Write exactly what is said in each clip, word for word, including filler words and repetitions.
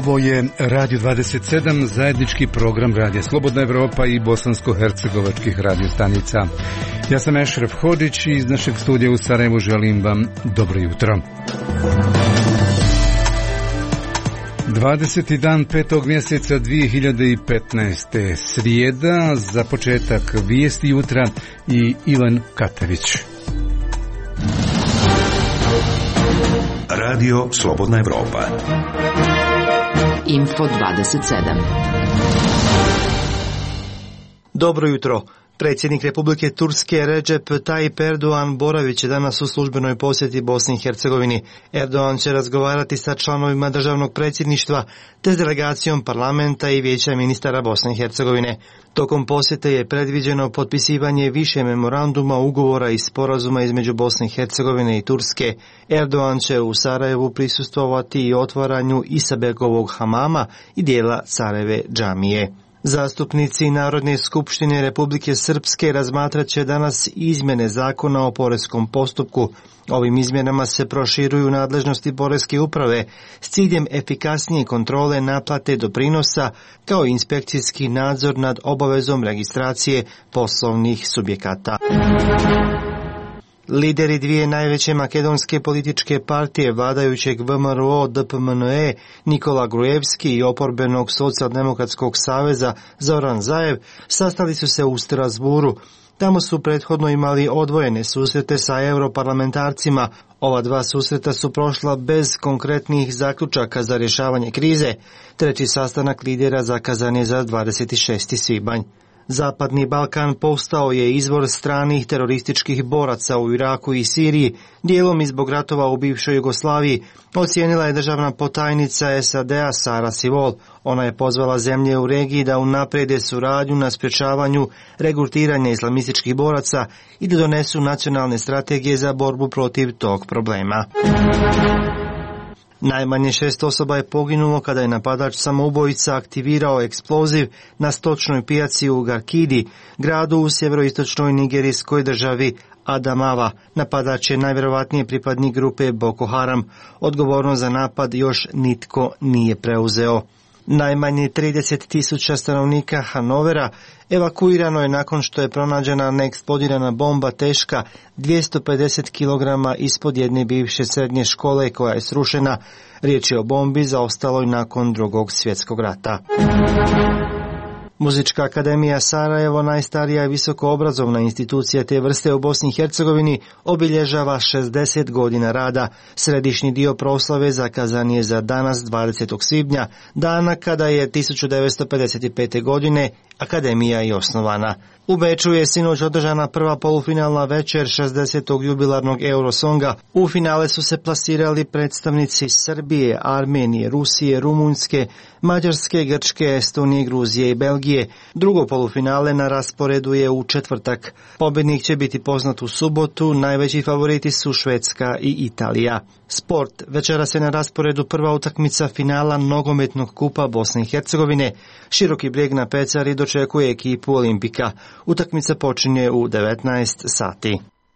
Ovo je Radio dvadeset sedam, zajednički program Radija Slobodna Evropa i bosansko-hercegovačkih radiostanica. Ja sam Ešref Hodžić i iz našeg studija u Sarajevu želim vam dobro jutro. dvadeseti dan petog mjeseca dvije hiljade petnaeste. Srijeda, za početak vijesti jutra i Ivan Katević. Radio Slobodna Evropa. Info dvadeset sedam. Dobro jutro. Predsjednik Republike Turske Recep Tayyip Erdogan boravit će danas u službenoj posjeti Bosni i Hercegovini. Erdogan će razgovarati sa članovima državnog predsjedništva te s delegacijom parlamenta i vijeća ministara Bosne i Hercegovine. Tokom posjete je predviđeno potpisivanje više memoranduma, ugovora i sporazuma između Bosne i Hercegovine i Turske. Erdogan će u Sarajevu prisustvovati i otvaranju Isabegovog hamama i dijela Sarajeve džamije. Zastupnici Narodne skupštine Republike Srpske razmatrat će danas izmjene zakona o poreskom postupku. Ovim izmjenama se proširuju nadležnosti poreske uprave s ciljem efikasnije kontrole naplate doprinosa kao i inspekcijski nadzor nad obavezom registracije poslovnih subjekata. Lideri dvije najveće makedonske političke partije vladajućeg V M R O D P M N E Nikola Grujevski i oporbenog socijaldemokratskog saveza Zoran Zaev sastali su se u Strasburu. Tamo su prethodno imali odvojene susrete sa europarlamentarcima. Ova dva susreta su prošla bez konkretnih zaključaka za rješavanje krize. Treći sastanak lidera zakazan je za dvadeset šesti svibanj. Zapadni Balkan postao je izvor stranih terorističkih boraca u Iraku i Siriji, dijelom i zbog ratova u bivšoj Jugoslaviji, ocijenila je državna potajnica S A D-a Sara Sivol. Ona je pozvala zemlje u regiji da unaprijede suradnju na sprječavanju regrutiranja islamističkih boraca i da donesu nacionalne strategije za borbu protiv tog problema. Najmanje šest osoba je poginulo kada je napadač samoubojica aktivirao eksploziv na stočnoj pijaci u Garkidi, gradu u sjeveroistočnoj nigerijskoj državi Adamawa. Napadač je najvjerovatnije pripadnik grupe Boko Haram. Odgovornost za napad još nitko nije preuzeo. Najmanje trideset tisuća stanovnika Hanovera evakuirano je nakon što je pronađena neeksplodirana bomba teška dvjesto pedeset kilograma ispod jedne bivše srednje škole koja je srušena. Riječ je o bombi zaostaloj nakon Drugog svjetskog rata. Muzička akademija Sarajevo, najstarija i visokoobrazovna institucija te vrste u Bosni i Hercegovini, obilježava šezdeset godina rada. Središnji dio proslave zakazan je za danas dvadesetog svibnja, dana kada je tisuću devetsto pedeset pete. godine akademija i osnovana. U Beču je sinoć održana prva polufinalna večer šezdesetog jubilarnog Eurosonga. U finale su se plasirali predstavnici Srbije, Armenije, Rusije, Rumunjske, Mađarske, Grčke, Estonije, Gruzije i Belgije. Drugo polufinale na rasporedu je u četvrtak. Pobjednik će biti poznat u subotu, najveći favoriti su Švedska i Italija. Sport. Večeras je na rasporedu prva utakmica finala nogometnog kupa Bosne i Hercegovine. Široki Brijeg na Pecari dočekuje ekipu Olimpika. Utakmica počinje u devetnaest sati.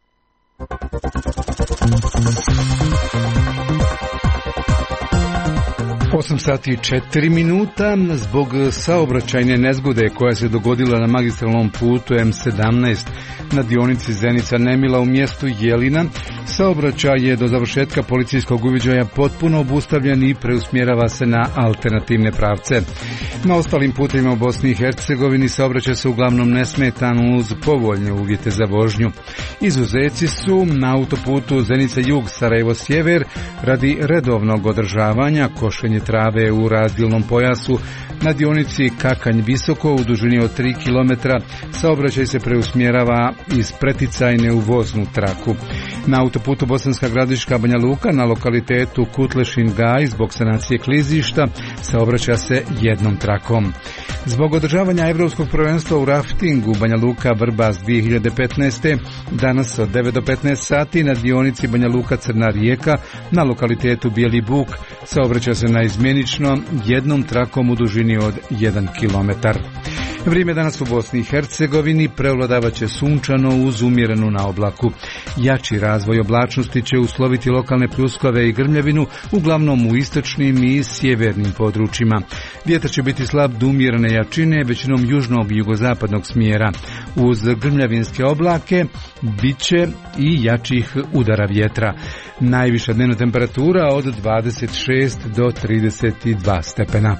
osam sati i četiri minuta. Zbog saobraćajne nezgode koja se dogodila na magistralnom putu M sedamnaest na dionici Zenica-Nemila u mjestu Jelina, saobraćaj je do završetka policijskog uviđaja potpuno obustavljen i preusmjerava se na alternativne pravce. Na ostalim putevima u Bosni i Hercegovini saobraćaj se uglavnom nesmetan uz povoljne uvjete za vožnju. Izuzeci su na autoputu Zenica-Jug Sarajevo-Sjever radi redovnog održavanja, košenje trave u razdjelnom pojasu na dionici Kakanj-Visoko u dužini od tri kilometra. Saobraćaj se preusmjerava iz preticajne u voznu traku. Na autoputu Bosanska Gradiška-Banja Luka na lokalitetu Kutlešin-Gaj zbog sanacije klizišta saobraća se jednom trakom. Zbog održavanja Evropskog prvenstva u raftingu Banja Luka-Vrbas dvije hiljade petnaeste. danas od devet do petnaest sati na dionici Banja Luka-Crna Rijeka na lokalitetu Bijeli Buk saobraća se naizmjenično jednom trakom u dužini od jedan kilometar. Vrijeme danas u Bosni i Hercegovini prevladavaće sunčano uz umjerenu naoblaku. Jači razvoj oblačnosti će usloviti lokalne pljuskove i grmljavinu, uglavnom u istočnim i sjevernim područjima. Vjetar će biti slab do umjerene jačine, većinom južnog i jugozapadnog smjera. Uz grmljavinske oblake bit će i jačih udara vjetra. Najviša dnevna temperatura od dvadeset šest do trideset dva stepena.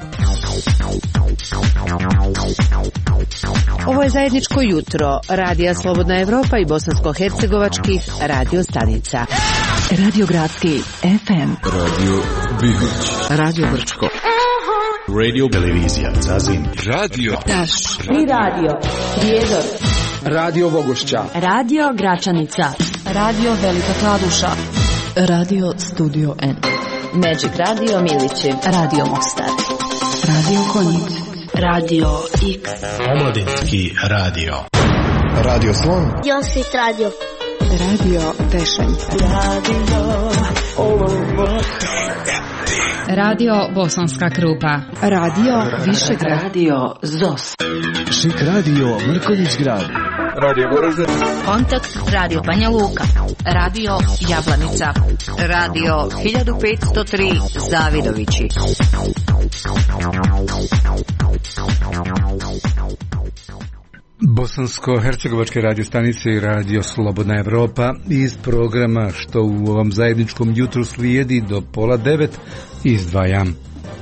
Ovo je zajedničko jutro Radija Slobodna Evropa i bosansko-hercegovačkih radio stanica. Radio Gradski F M, Radio Bihać, Radio Brčko, Radio Televizija Zazin, Radio Taš i Radio Prijedor, Radio Vogošća, Radio Gračanica, Radio Velika Kladuša, Radio Studio N, Magic Radio Milići, Radio Mostar, Radio Konjic, Radio X, Omladinski radio, Radio Slon, Josit Radio, Radio Tešanj, Radio Olomouc, Radio Bosanska Krupa, Radio Višegrad, Radio Zos, Šik Radio Mrkonjić Grad, Radio Goražde, Kontakt Radio Banja Luka, Radio Jablanica, Radio hiljadu petsto tri Zavidovići. Bosansko-hercegovačke radio stanice i Radio Slobodna Evropa iz programa što u ovom zajedničkom jutru slijedi do pola devet izdvajam.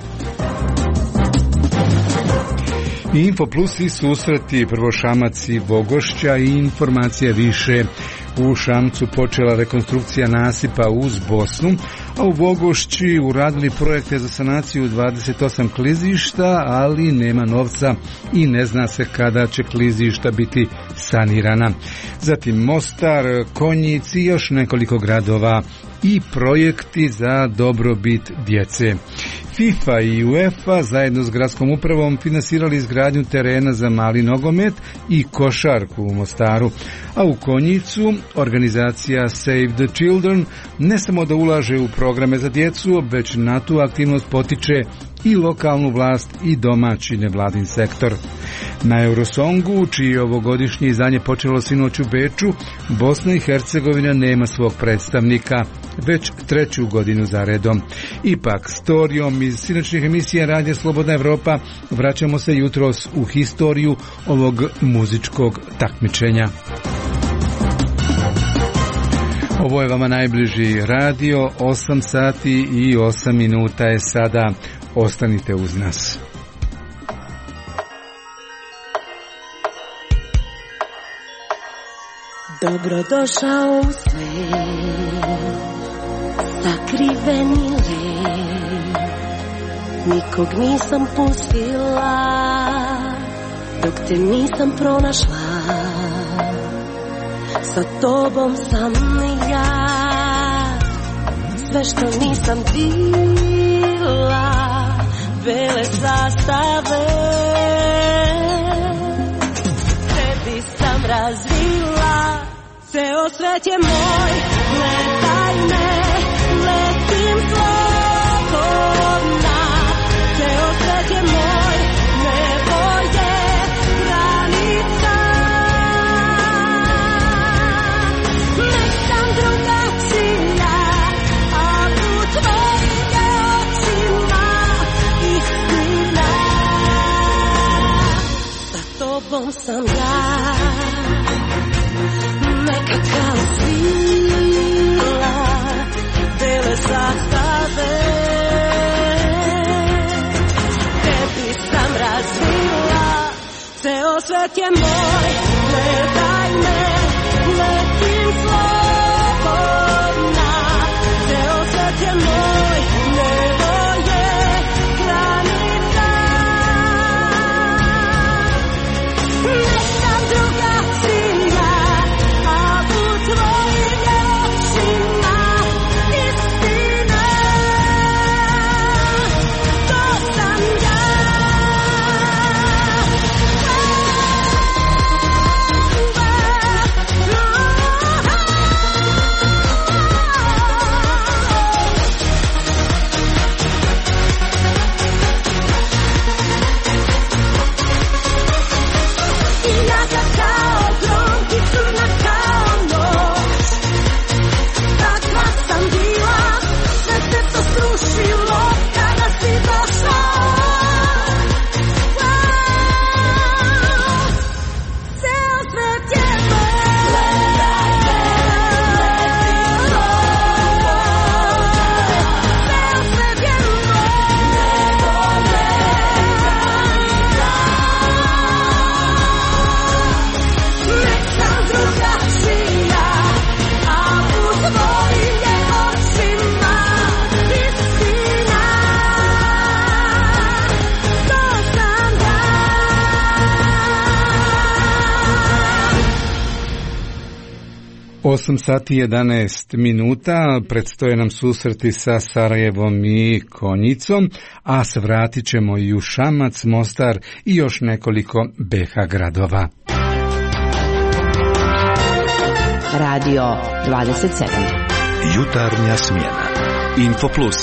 Info Plus i susreti, prvo Šamac i Vogošća i informacije više. U Šamcu počela rekonstrukcija nasipa uz Bosnu, a u Vogošći uradili projekte za sanaciju dvadeset osam klizišta, ali nema novca i ne zna se kada će klizišta biti sanirana. Zatim Mostar, Konjic i još nekoliko gradova i projekti za dobrobit djece. FIFA i UEFA zajedno s gradskom upravom finansirali izgradnju terena za mali nogomet i košarku u Mostaru, a u Konjicu organizacija Save the Children ne samo da ulaže u programe za djecu, već na tu aktivnost potiče i lokalnu vlast i domaći nevladin sektor. Na Eurosongu, čiji ovogodišnje izdanje počelo sinoć u Beču, Bosna i Hercegovina nema svog predstavnika već treću godinu za redom. Ipak, storijom iz sinoćnih emisija Radija Slobodna Evropa vraćamo se jutros u historiju ovog muzičkog takmičenja. Ovo je vama najbliži radio, osam sati i osam minuta je sada. Ostanite uz nas. Dobrodošao u svet, sakriveni led, nikog nisam pustila, dok te nisam pronašla, sa tobom sam ja, sve što nisam bila, bele sastave, tebi sam razvila, ceo svet je moj, gledaj me, letim slobodna, ceo svet je moj, nebo je granica, nek sam drugačija, a u tvojim je očima istina, sa tobom sam ja. Neka kao svila, bele zastave, tebi sam razvila, ceo svet je moj, gledaj me, letim slobodna, ceo svet je moj, nebo je granica, nek sam drugačija, tvojim je očima istina, to sam ja. osam sati i jedanaest minuta, predstoje nam susreti sa Sarajevom i Konjicom, a svratit ćemo i u Šamac, Mostar i još nekoliko B H gradova. Radio dvadeset sedam. Jutarnja smjena. Info Plus.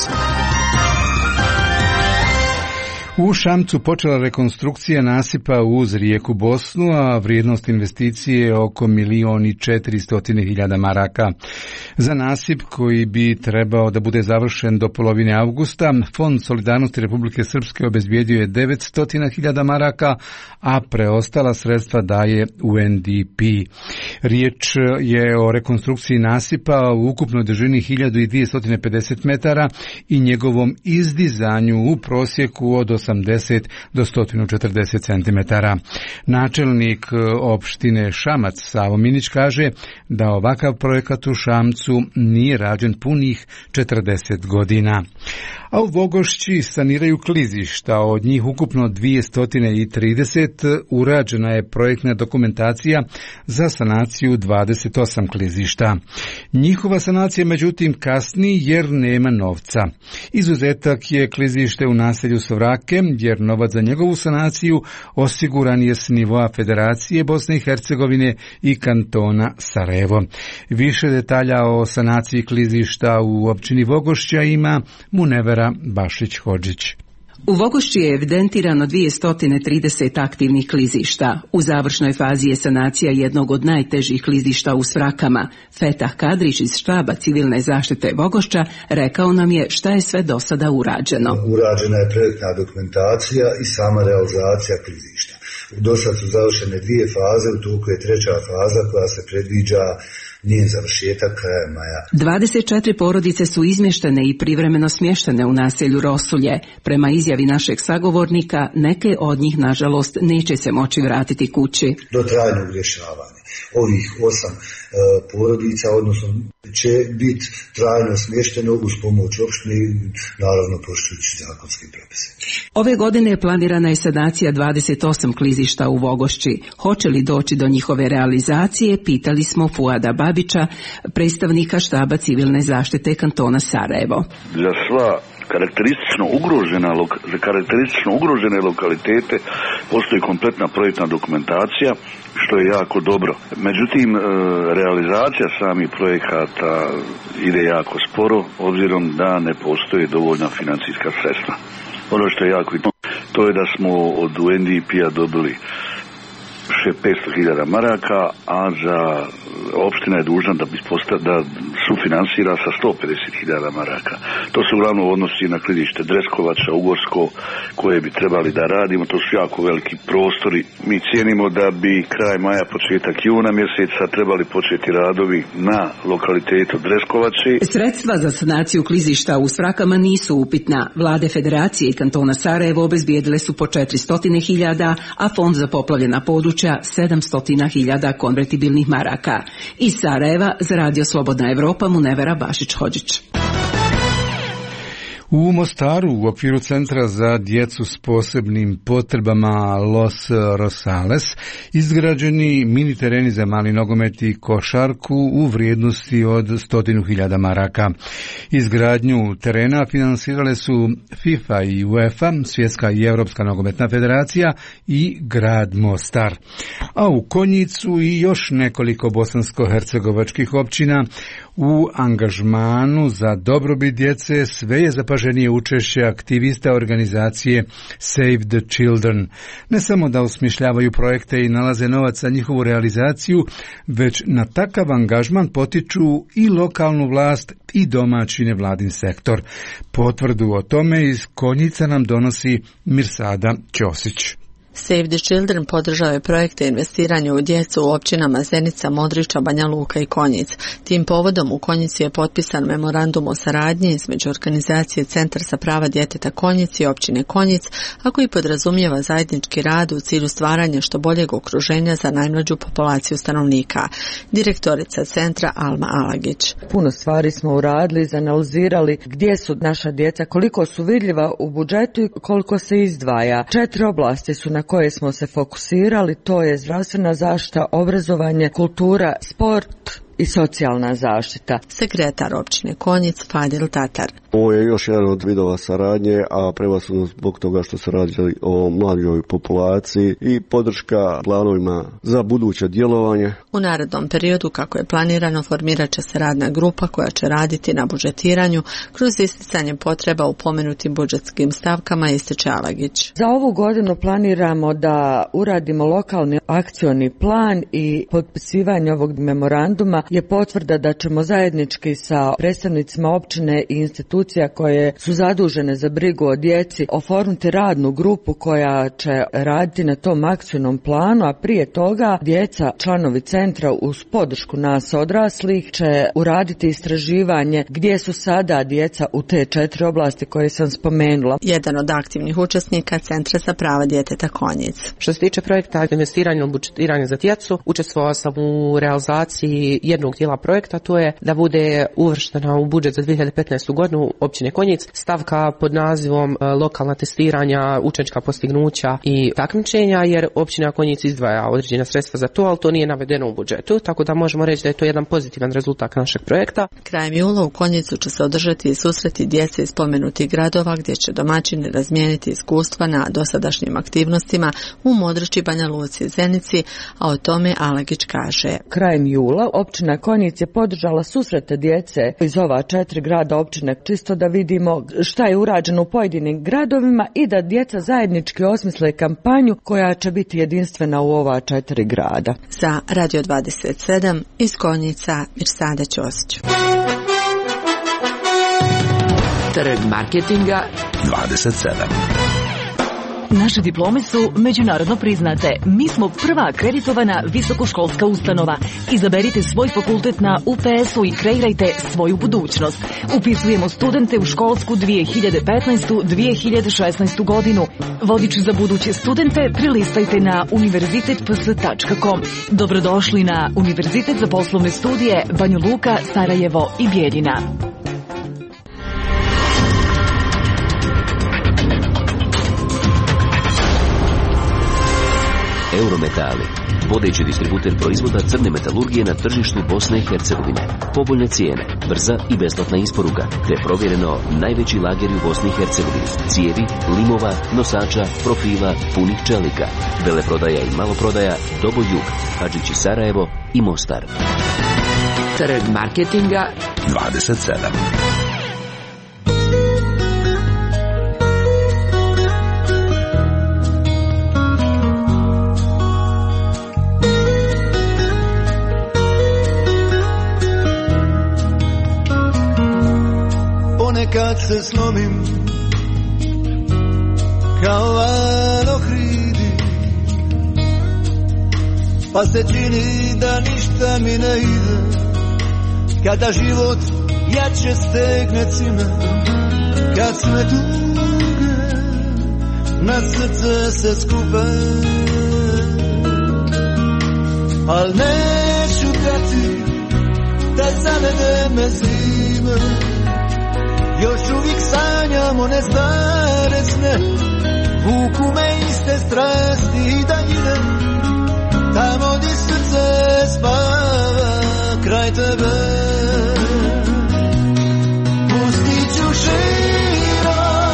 U Šamcu počela rekonstrukcija nasipa uz rijeku Bosnu, a vrijednost investicije je oko milijon i četiristotina hiljada maraka. Za nasip koji bi trebao da bude završen do polovine avgusta, Fond solidarnosti Republike Srpske obezbijedio je devetsto hiljada maraka, a preostala sredstva daje U N D P. Riječ je o rekonstrukciji nasipa u ukupnoj dužini hiljadu dvjesto pedeset metara i njegovom izdizanju u prosjeku od osamdeset do sto četrdeset centimetara. Načelnik opštine Šamac Savo Minić kaže da ovakav projekat u Šamcu nije rađen punih četrdeset godina. A u Vogošći saniraju klizišta, od njih ukupno dvjesto trideset, urađena je projektna dokumentacija za sanaciju dvadeset osam klizišta. Njihova sanacija međutim kasni jer nema novca. Izuzetak je klizište u naselju Sovrake, jer novac za njegovu sanaciju osiguran je s nivoa Federacije Bosne i Hercegovine i kantona Sarajevo. Više detalja o sanaciji klizišta u općini Vogošća ima Munevera Bašić-Hodžić. U Vogošći je evidentirano dvjesto trideset aktivnih klizišta. U završnoj fazi je sanacija jednog od najtežih klizišta u Svrakama. Fetah Kadrić iz štaba civilne zaštite Vogošća rekao nam je šta je sve do sada urađeno. Urađena je projektna dokumentacija i sama realizacija klizišta. Do sad su završene dvije faze, u toku je treća faza koja se predviđa njen završetak krajem maja. dvadeset četiri porodice su izmještene i privremeno smještene u naselju Rosulje. Prema izjavi našeg sagovornika, neke od njih, nažalost, neće se moći vratiti kući. Do trajnog rješavanja. Ovih osam e, porodica, odnosno će biti trajno smješteno uz pomoć opštine, naravno poštujući zakonske propise. Ove godine planirana je sanacija dvadeset osam klizišta u Vogošći. Hoće li doći do njihove realizacije, pitali smo Fuada Babića, predstavnika štaba civilne zaštite kantona Sarajevo. Za sva karakteristično ugrožena, za karakteristično ugrožene lokalitete postoji kompletna projektna dokumentacija, što je jako dobro. Međutim, realizacija samih projekata ide jako sporo, obzirom da ne postoje dovoljna financijska sredstva. Ono što je jako bitno, to je da smo od U N D P-a dobili petsto hiljada maraka, a za opština je dužna da, da sufinansira sa sto pedeset hiljada maraka. To se uglavnom odnosi na klizište Dreskovača, Ugorsko, koje bi trebali da radimo. To su jako veliki prostori. Mi cijenimo da bi kraj maja, početak juna mjeseca trebali početi radovi na lokalitetu Dreskovače. Sredstva za sanaciju klizišta u Svrakama nisu upitna. Vlade Federacije i kantona Sarajevo obezbijedile su po četiristo hiljada, a Fond za poplavljena područja sedamsto hiljada konvertibilnih maraka. Iz Sarajeva za Radio Slobodna Evropa Munevera Bašić-Hodžić. U Mostaru u okviru Centra za djecu s posebnim potrebama Los Rosales izgrađeni mini tereni za mali nogomet i košarku u vrijednosti od stotinu hiljada maraka. Izgradnju terena finansirale su FIFA i UEFA, Svjetska i Europska nogometna federacija i grad Mostar. A u Konjicu i još nekoliko bosansko-hercegovačkih općina u angažmanu za dobrobit djece sve je zapaženije učešće aktivista organizacije Save the Children. Ne samo da osmišljavaju projekte i nalaze novac za njihovu realizaciju, već na takav angažman potiču i lokalnu vlast i domaći nevladin sektor. Potvrdu o tome iz Konjica nam donosi Mirsada Ćosić. Save the Children podržao je projekte investiranja u djecu u općinama Zenica, Modriča, Banja Luka i Konjic. Tim povodom u Konjici je potpisan memorandum o saradnji između organizacije Centar za prava djeteta Konjic i općine Konjic, a koji podrazumijeva zajednički rad u cilju stvaranja što boljeg okruženja za najmlađu populaciju stanovnika. Direktorica centra Alma Alagić. Puno stvari smo uradili, izanalizirali gdje su naša djeca, koliko su vidljiva u budžetu i koliko se izdvaja. Četiri oblasti su na koje smo se fokusirali, to je zdravstvena zaštita, obrazovanje, kultura, sport i socijalna zaštita. Sekretar općine Konjic Fadil Tatar. Ovo je još jedan od vidova saradnje, a prevashodno zbog toga što se radi o mladoj populaciji i podrška planovima za buduće djelovanje. U narednom periodu, kako je planirano, formirat će se radna grupa koja će raditi na budžetiranju kroz isticanje potreba u pomenutim budžetskim stavkama, ističe Alagić. Za ovu godinu planiramo da uradimo lokalni akcioni plan i potpisivanje ovog memoranduma je potvrda da ćemo zajednički sa predstavnicima općine i institucija koje su zadužene za brigu o djeci oformiti radnu grupu koja će raditi na tom akcionom planu, a prije toga djeca, članovi centra uz podršku nas odraslih će uraditi istraživanje gdje su sada djeca u te četiri oblasti koje sam spomenula. Jedan od aktivnih učesnika Centra za prava djeteta Konjic. Što se tiče projekta investiranja u budžetiranje za djecu, učestvovao sam u realizaciji jednog dijela projekta, to je da bude uvrštena u budžet za dvije hiljade petnaestu godinu općine Konjic stavka pod nazivom lokalna testiranja, učenička postignuća i takmičenja, jer općina Konjic izdvaja određena sredstva za to, ali to nije navedeno u budžetu, tako da možemo reći da je to jedan pozitivan rezultat našeg projekta. Krajem jula u Konjicu će se održati i susreti djece iz spomenutih gradova gdje će domaćini razmijeniti iskustva na dosadašnjim aktivnostima u Modriči, Banja Luci i Zenici, a o tome Alagić kaže. Krajem jula općina Konjic je podržala susrete djece iz ova četiri grada općine, čisto da vidimo šta je urađeno u pojedinim gradovima i da djeca zajednički osmisle kampanju koja će biti jedinstvena u ova četiri grada. Za Radio dvadeset sedam iz Konjica Mirsada Ćosić. Trg marketinga dvadeset sedam. Naše diplome su međunarodno priznate. Mi smo prva akreditovana visokoškolska ustanova. Izaberite svoj fakultet na U P S-u i kreirajte svoju budućnost. Upisujemo studente u školsku dvije hiljade petnaestu dvije hiljade šesnaestu godinu. Vodič za buduće studente prilistajte na univerzitet p s tačka com. Dobrodošli na Univerzitet za poslovne studije Banja Luka, Sarajevo i Bijeljina. Eurometali, vodeći distributer proizvoda crne metalurgije na tržištu Bosne i Hercegovine. Povoljne cijene, brza i besplatna isporuka, te provjereno najveći lageri u Bosni i Hercegovini. Cijevi, limova, nosača, profila, punih čelika. Veleprodaja i maloprodaja, Dobo Jug, Hadžići Sarajevo i Mostar. Trg marketinga dvadeset sedam. Kad se slomim kao vanohridi, pa se čini da ništa mi ne ide, kada život jače stegne cime, kad sve tuge na srce se skupe, al neću dati da zavede me zime. Još uvijek sanjamo ne stare sne, vuku me iste strasti i daljine, tamo gdje srce spava kraj tebe. Pustit ću širom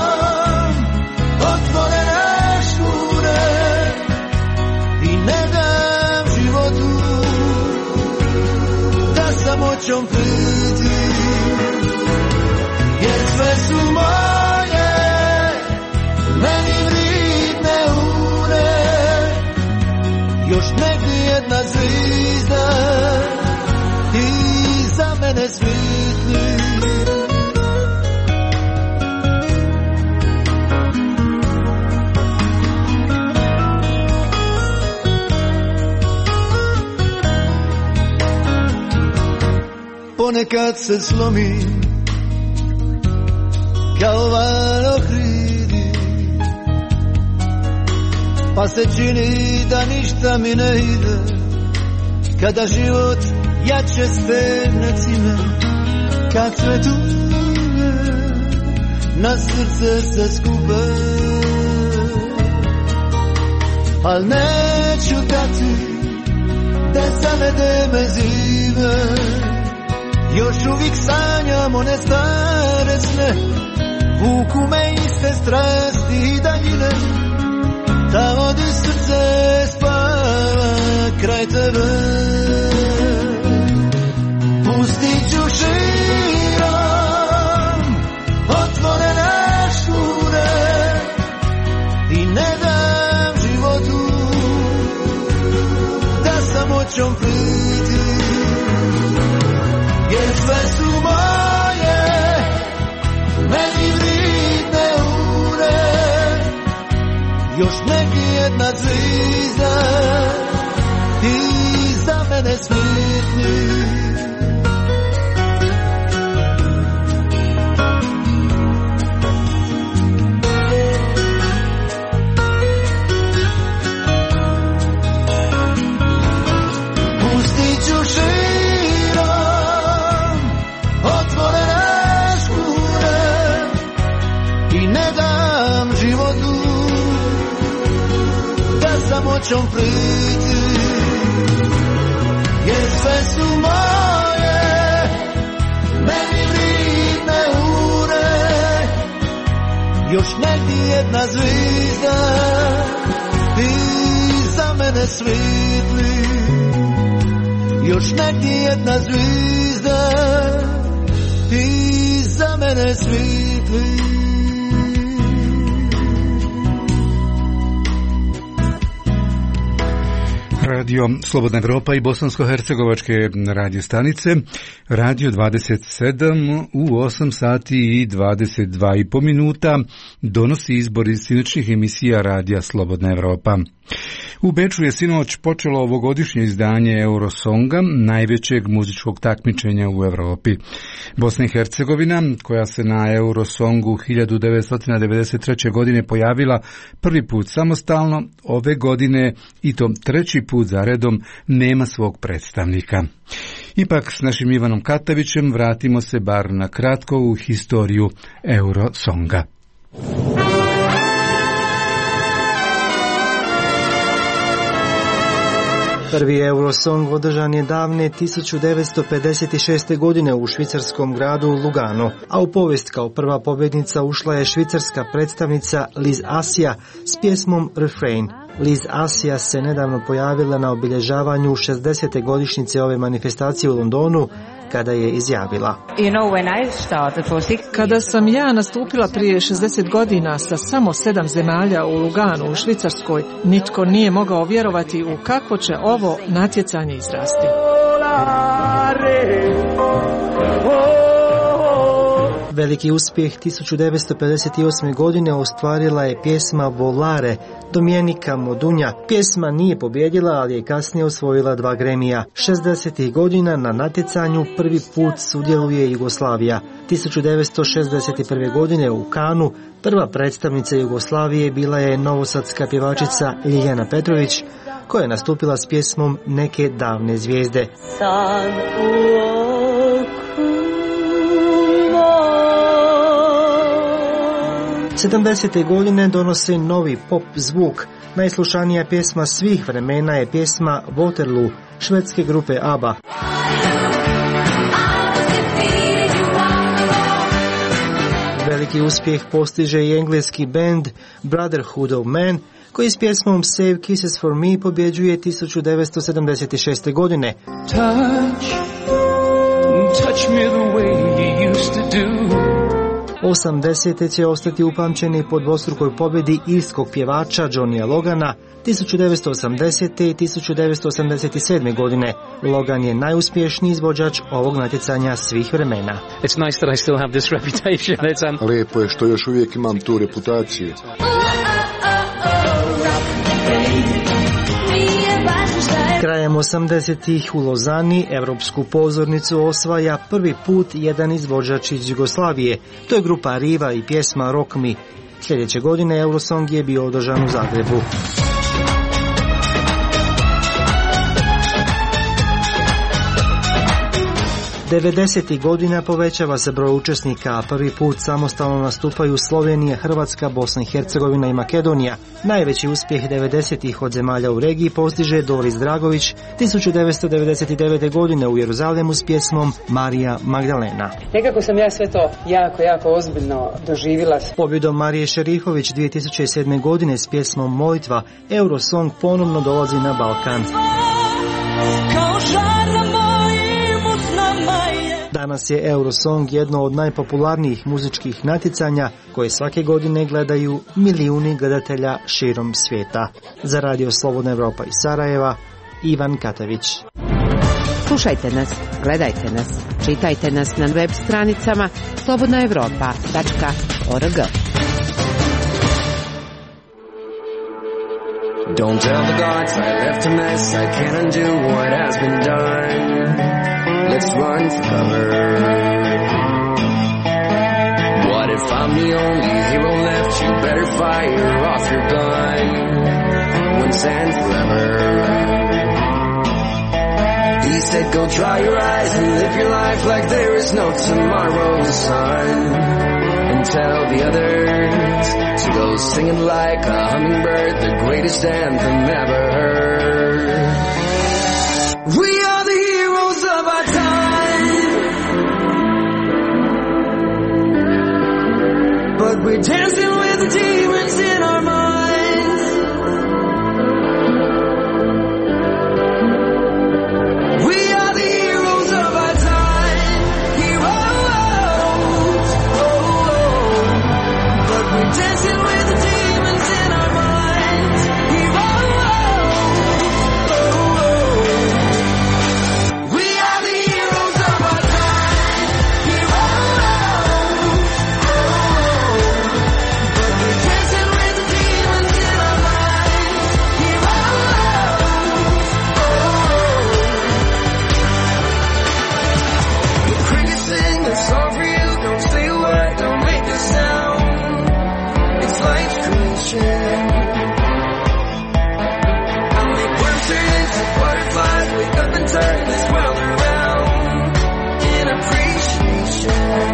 otvorene škure i ne dam životu da samoćom priti. Jer sve su moje, meni vritne ure, još negdje jedna zvizda, ti za mene svitli. Ponekad se slomim kao vanohridi, pa se čini da ništa mi ne ide, kada život jače stegne cime, kad sve tuge na srce se skupe, al neću dati da zavede me zime. još uvijek sanjam one stare sne, vuku me iste strasti i daljine, tamo gdje srce spava kraj tebe. Pustit ću širom otvorene škure i ne dam životu da samoćom pliti, jer sve su moje meni vridne ure, još neki jedna zvizda ti za mene smitni. Samoćom priti, jer sve su moje meni vridne ure, još negdje jedna zvizda ti za mene svitli, još negdje jedna zvizda ti za mene svitli. Radio Slobodna Evropa i bosansko-hercegovačke radio stanice, radio dvadeset sedam u osam sati i dvadeset dva i po minuta donosi izbor iz sinoćnih emisija radija Slobodna Evropa. U Beču je sinoć počelo ovogodišnje izdanje Eurosonga, najvećeg muzičkog takmičenja u Evropi. Bosna i Hercegovina, koja se na Eurosongu hiljadu devetsto devedeset treće. godine pojavila prvi put samostalno, ove godine i to treći put zaredom nema svog predstavnika. Ipak s našim Ivanom Katavićem vratimo se bar na kratko u historiju Eurosonga. Prvi Eurosong održan je davne tisuću devetsto pedeset šeste. godine u švicarskom gradu Lugano, a u povijest kao prva pobjednica ušla je švicarska predstavnica Liz Assia s pjesmom Refrain. Liz Assia se nedavno pojavila na obilježavanju šezdesete godišnjice ove manifestacije u Londonu, kada je izjavila: Kada sam ja nastupila prije šezdeset godina sa samo sedam zemalja u Luganu u Švicarskoj, nitko nije mogao vjerovati u kako će ovo natjecanje izrasti. Veliki uspjeh tisuću devetsto pedeset osme. godine ostvarila je pjesma Volare Domijenika Modunja. Pjesma nije pobjedila, ali je kasnije osvojila dva Gramija. šezdesetih godina na natjecanju prvi put sudjeluje Jugoslavija. tisuću devetsto šezdeset prve. godine u Kanu prva predstavnica Jugoslavije bila je novosadska pjevačica Ljiljana Petrović, koja je nastupila s pjesmom Neke davne zvijezde. San sedamdesete. godine donose novi pop zvuk. Najslušanija pjesma svih vremena je pjesma Waterloo švedske grupe ABBA. Veliki uspjeh postiže i engleski band Brotherhood of Man, koji s pjesmom Save Kisses for Me pobjeđuje tisuću devetsto sedamdeset šeste. godine. Touch, touch me the way you used to do. osamdesete. će ostati upamćeni po dvostrukoj pobjedi irskog pjevača Johnnya Logana tisuću devetsto osamdesete. i tisuću devetsto osamdeset sedme. godine. Logan je najuspješniji izvođač ovog natjecanja svih vremena. It's nice that I still have this reputation. It's, um... Lijepo je što još uvijek imam tu reputaciju. Krajem osamdesetih u Lozani evropsku pozornicu osvaja prvi put jedan izvođač iz Jugoslavije. To je grupa Riva i pjesma Rock Me. Sljedeće godine Eurosong je bio održan u Zagrebu. devedesetih godina povećava se broj učesnika, a prvi put samostalno nastupaju Slovenija, Hrvatska, Bosna i Hercegovina i Makedonija. Najveći uspjeh devedesetih od zemalja u regiji postiže Doris Dragović tisuću devetsto devedeset devete. godine u Jeruzalemu s pjesmom Marija Magdalena. Nekako sam ja sve to jako, jako ozbiljno doživjela. Pobjedom Marije Šerifović dvije tisuće sedme. godine s pjesmom Molitva, Eurosong ponovno dolazi na Balkan. Danas je Eurosong jedno od najpopularnijih muzičkih natjecanja koje svake godine gledaju milijuni gledatelja širom svijeta. Za Radio Slobodna Evropa iz Sarajeva, Ivan Katavić. Slušajte nas, gledajte nas, čitajte nas na web stranicama slobodna evropa tačka org. Don't tell the gods I left a mess, I can't undo what has been done. Let's run for cover. What if I'm the only hero left? You better fire off your gun once and forever. He said go dry your eyes and live your life like there is no tomorrow, son. And tell the others to go singing like a hummingbird, the greatest anthem ever heard. We are the heroes of our time, but we're dancing with the demons in our minds. We are the heroes of our time, heroes, oh, oh. But we're dancing with the demons in our minds, heroes, oh, oh. We are the heroes of our time, heroes, oh, oh. But we're dancing with the demons in our minds, heroes, oh, oh. The crickets sing a song for you. Don't say a word, don't make a sound. It's life's creation. I'll make worms turn into butterflies. Wake up and turn this world around in appreciation.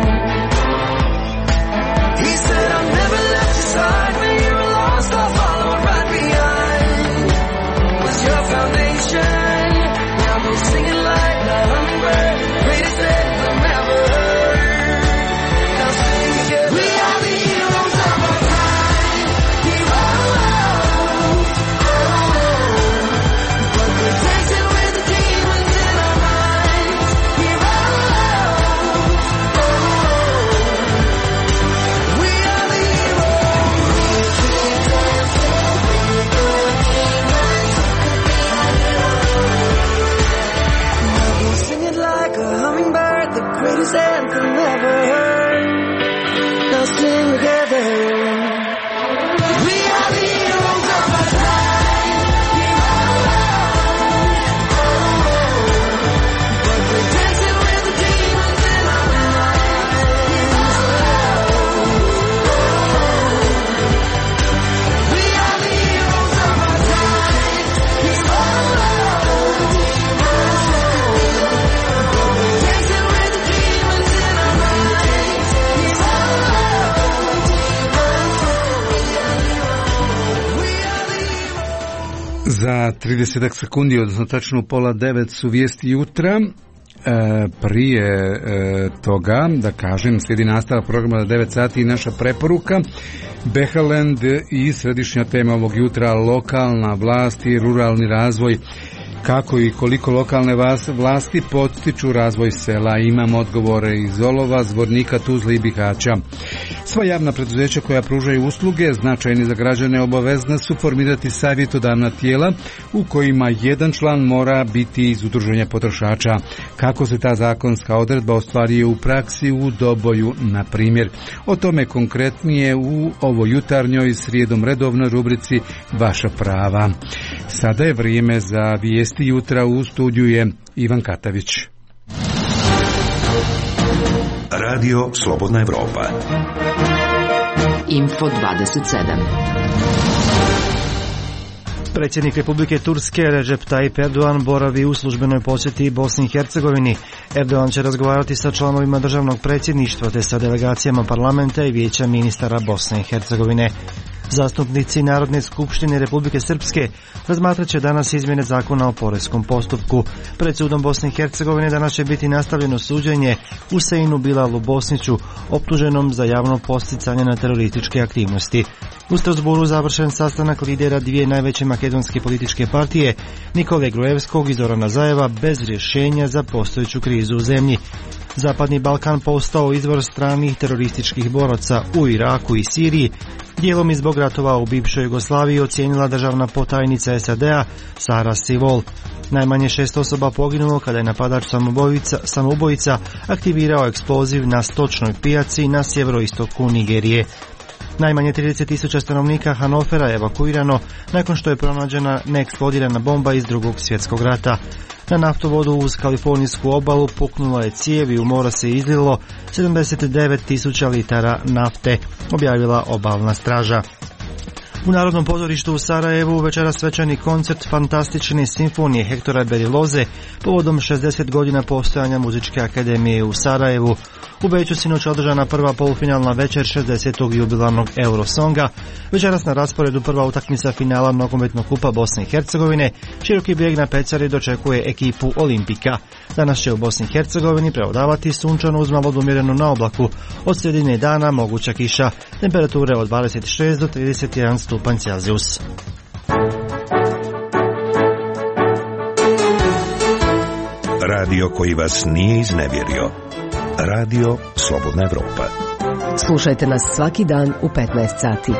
He said I've never left your side. When you were lost, I'll follow right behind. Was your foundation. Now we're singing like a hummingbird, greatest anthem ever heard. Now sing again. We are the heroes of our time, heroes, oh. But we're dancing with the demons in our minds, heroes, oh. We are the heroes. Now we're singing like a hummingbird, the greatest anthem ever heard. Now sing together. We are the heroes of our time, heroes, oh. But we're dancing with the demons in our minds, heroes, oh. We are the heroes of our time, heroes, oh. But we're dancing with the demons in our minds, Za trideset sekundi, odnosno tačno u pola devet su vijesti jutra. E, prije e, toga, da kažem, slijedi nastavak programa za devet sati i naša preporuka. Behaland i središnja tema ovog jutra, lokalna vlast i ruralni razvoj. Kako i koliko lokalne vlasti podstiču razvoj sela? Imam odgovore iz Olova, Zvornika, Tuzle i Bihaća. Sva javna preduzeća koja pružaju usluge značajni za građane obavezna su formirati savjetodavna tijela u kojima jedan član mora biti iz udruženja potrošača. Kako se ta zakonska odredba ostvaruje u praksi u Doboju, na primjer? O tome konkretnije u ovoj jutarnjoj srijedom redovnoj rubrici Vaša prava. Sada je vrijeme za vijesti jutra. U studiju je Ivan Katavić. Radio Slobodna Evropa. Info dvadeset sedam. Predsjednik Republike Turske Recep Tayyip Erdogan boravi u službenoj posjeti Bosni i Hercegovini. Erdogan će razgovarati sa članovima državnog predsjedništva te sa delegacijama parlamenta i vijeća ministara Bosne i Hercegovine. Zastupnici Narodne skupštine Republike Srpske razmatrat će danas izmjene zakona o poreskom postupku. Pred sudom Bosne i Hercegovine danas će biti nastavljeno suđenje Huseinu Bilalu Bosniću, optuženom za javno posticanje na terorističke aktivnosti. U Strasburu završen sastanak lidera dvije najveće makedonske političke partije, Nikole Gruevskog i Zorana Zajeva, bez rješenja za postojeću krizu u zemlji. Zapadni Balkan postao izvor stranih terorističkih boraca u Iraku i Siriji, dijelom i zbog ratova u bivšoj Jugoslaviji, ocijenila državna potajnica S A D-a Sara Sivol. Najmanje šest osoba poginulo kada je napadač samoubojica, samoubojica aktivirao eksploziv na stočnoj pijaci na sjeveroistoku Nigerije. Najmanje trideset tisuća stanovnika Hanofera je evakuirano nakon što je pronađena neeksplodirana bomba iz drugog svjetskog rata. Na naftovodu uz kalifornijsku obalu puknula je cijev i u mora se izlilo sedamdeset devet tisuća litara nafte, objavila obalna straža. U Narodnom pozorištu u Sarajevu večeras svečani koncert fantastične simfonije Hektora Beriloze povodom šezdeset godina postojanja Muzičke akademije u Sarajevu. U Beću sinoć održana prva polufinalna večer šezdesetog jubilarnog Eurosonga. Večeras na rasporedu prva utakmica finala nogometnog kupa Bosne i Hercegovine. Široki bijeg na Pecari dočekuje ekipu Olimpika. Danas će u Bosni i Hercegovini prevladavati sunčano uz malo umjereno na oblaku. Od sredine dana moguća kiša. Temperature od dvadeset šest do trideset jedan stupanj Celzijus. Radio koji vas nije iznevjerio. Radio Slobodna Evropa. Slušajte nas svaki dan u petnaest sati.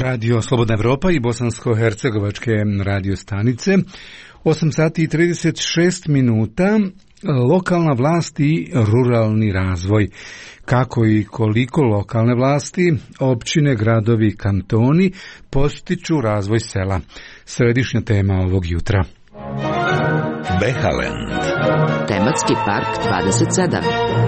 Radio Slobodna Evropa i bosansko-hercegovačke radio stanice. osam sati i trideset šest minuta. Lokalna vlast i ruralni razvoj. Kako i koliko lokalne vlasti, općine, gradovi, kantoni postiču razvoj sela. Središnja tema ovog jutra. Behalend. Tematski park dvadeset sedam.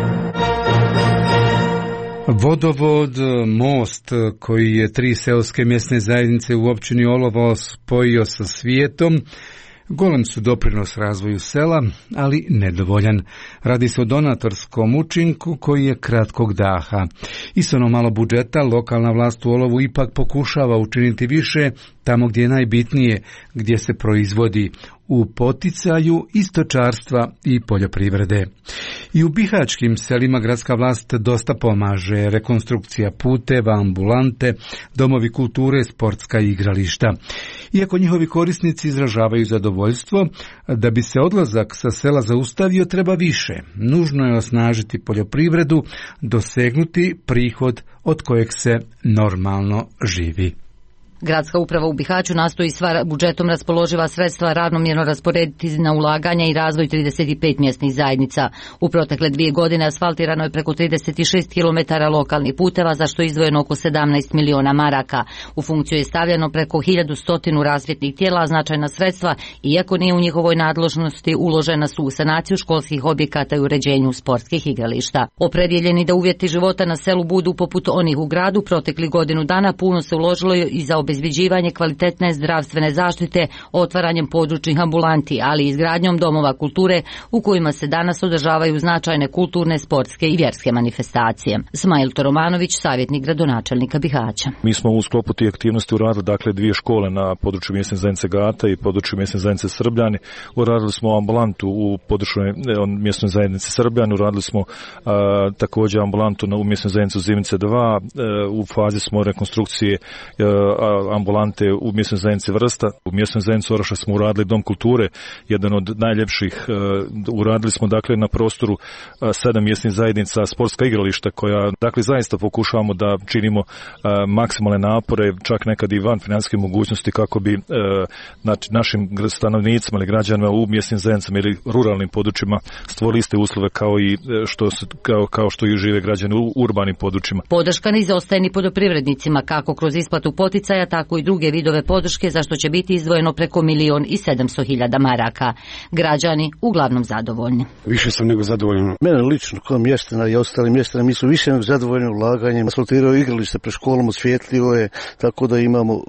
Vodovod, most koji je tri seoske mjesne zajednice u općini Olovo spojio sa svijetom, golem su doprinos razvoju sela, ali nedovoljan. Radi se o donatorskom učinku koji je kratkog daha. I s ono malo budžeta lokalna vlast u Olovu ipak pokušava učiniti više tamo gdje je najbitnije, gdje se proizvodi, u poticaju i stočarstva i poljoprivrede. I u bihaćkim selima gradska vlast dosta pomaže, rekonstrukcija puteva, ambulante, domovi kulture, sportska igrališta. Iako njihovi korisnici izražavaju zadovoljstvo, da bi se odlazak sa sela zaustavio treba više. Nužno je osnažiti poljoprivredu, dosegnuti prihod od kojeg se normalno živi. Gradska uprava u Bihaću nastoji sva budžetom raspoloživa sredstva ravnomjerno rasporediti na ulaganja i razvoj trideset pet mjesnih zajednica. U protekle dvije godine asfaltirano je preko trideset šest kilometara lokalnih puteva, za što je izdvojeno oko sedamnaest miliona maraka. U funkciju je stavljeno preko hiljadu stotinu rasvjetnih tijela, značajna sredstva, iako nije u njihovoj nadležnosti, uložena su u sanaciju školskih objekata i uređenju sportskih igrališta. Opredjeljeni da uvjeti života na selu budu poput onih u gradu, protekli godinu dana puno se uložilo i za obezbeđivanje kvalitetne zdravstvene zaštite otvaranjem područnih ambulanti, ali i izgradnjom domova kulture u kojima se danas održavaju značajne kulturne, sportske i vjerske manifestacije. Smajl Toromanović, savjetnik gradonačelnika Bihaća. Mi smo u sklopu tih aktivnosti uradili dakle dvije škole na području mjesne zajednice Gata i području mjesne zajednice Srbljani. Uradili smo ambulantu u području mjesne zajednice Srbljani, uradili smo a, također ambulantu na, u mjesnoj zajednici Zivnice dva, a, u fazi smo rekonstrukcije a, ambulante u mjesnoj zajednici Vrsta. U mjesnoj zajednici Oraša smo uradili dom kulture, jedan od najljepših. Uradili smo dakle na prostoru sedam mjesnih zajednica sportska igrališta koja dakle zaista pokušavamo da činimo maksimalne napore, čak nekad i van financijske mogućnosti kako bi znači, našim stanovnicima ili građanima u mjesnim zajednicama ili ruralnim područjima stvorili iste uslove kao i što kao, kao što i žive građani u urbanim područjima. Podrška ne izostaje ni poljoprivrednicima, kako kroz isplatu poticaja, tako i druge vidove podrške, za što će biti izdvojeno preko milion i sedamsto hiljada maraka. Građani uglavnom zadovoljni. Više sam nego zadovoljan. Mene lično, kao mjestina i ostali mjestina, mi su više nego zadovoljni ulaganjem. Asfaltirao igralište pred školom, osvijetlio je, tako da imamo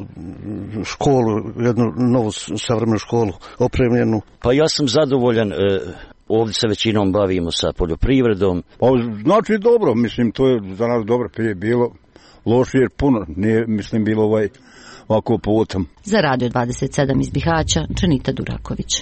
školu, jednu novu savremenu školu opremljenu. Pa ja sam zadovoljan. E... Ovdje se većinom bavimo sa poljoprivredom. Pa, znači dobro, mislim, to je za nas dobro, prije bilo loše jer puno, nije, mislim, bilo ovaj ovako povotam. Za Radio dvadeset sedam iz Bihaća, Čenita Duraković.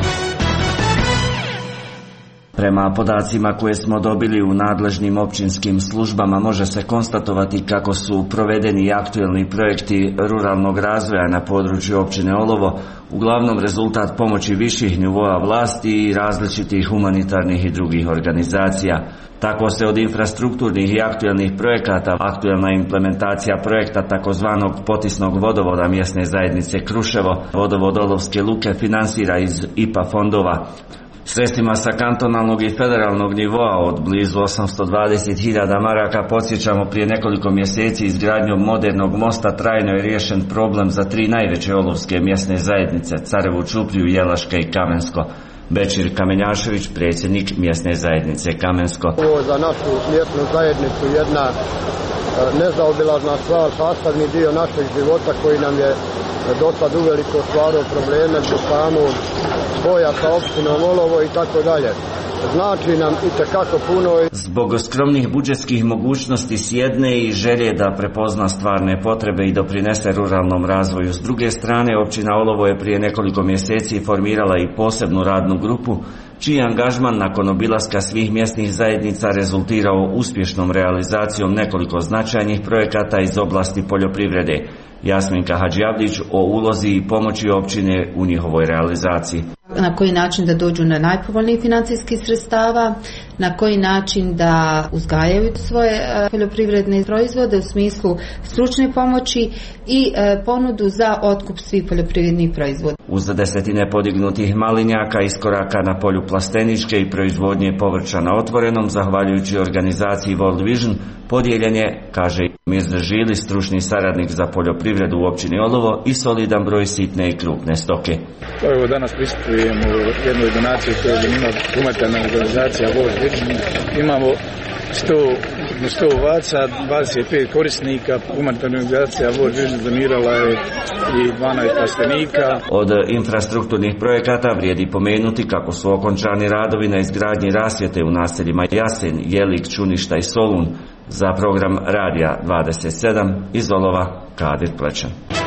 Prema podacima koje smo dobili u nadležnim općinskim službama može se konstatovati kako su provedeni aktuelni projekti ruralnog razvoja na području općine Olovo uglavnom rezultat pomoći viših nivoa vlasti i različitih humanitarnih i drugih organizacija. Tako se od infrastrukturnih i aktuelnih projekata aktuelna implementacija projekta takozvanog potisnog vodovoda mjesne zajednice Kruševo, vodovod Olovske luke, finansira iz I P A fondova. Sredstvima sa kantonalnog i federalnog nivoa od blizu osamsto dvadeset hiljada maraka podsjećamo prije nekoliko mjeseci izgradnjom modernog mosta trajno je riješen problem za tri najveće olovske mjesne zajednice, Carevu Čupriju, Jelaška i Kamensko. Bečir Kamenjašević, predsjednik mjesne zajednice Kamensko. Ovo je za našu mjesnu zajednicu jedna nezaobilazna stvar, sastavni dio našeg života koji nam je do sad uveliko stvarao probleme zbog samog spoja sa općinom Olovo i tako dalje. Znači nam itekako puno. Zbog skromnih budžetskih mogućnosti s jedne i želje da prepozna stvarne potrebe i doprinese ruralnom razvoju s druge strane, općina Olovo je prije nekoliko mjeseci formirala i posebnu radnu grupu čiji angažman nakon obilaska svih mjesnih zajednica rezultirao uspješnom realizacijom nekoliko značajnih projekata iz oblasti poljoprivrede. Jasminka Hadžijavdić o ulozi i pomoći općine u njihovoj realizaciji. na koji način da dođu na najpovoljniji financijski sredstava, na koji način da uzgajaju svoje poljoprivredne proizvode u smislu stručne pomoći i ponudu za otkup svih poljoprivrednih proizvoda. Uz desetine podignutih malinjaka, iskoraka na polju plasteničke i proizvodnje povrća na otvorenom, zahvaljujući organizaciji World Vision, podijeljen je, kaže Mirza Žili, stručni saradnik za poljoprivredu u općini Olovo, i solidan broj sitne i krupne stoke. Evo danas pristupujemo jednoj donaciji koju ima humanitarna organizacija World Vision. Imamo sto ovaca, dvadeset pet korisnika, humanitarna organizacija World Vision donirala je i dvanaest plastenika. Od infrastrukturnih projekata vrijedi pomenuti kako su okončani radovi na izgradnji rasvjete u naseljima Jasen, Jelik, Čuništa i Solun. Za program Radija dvadeset sedam iz Olova, Kadir Plečan.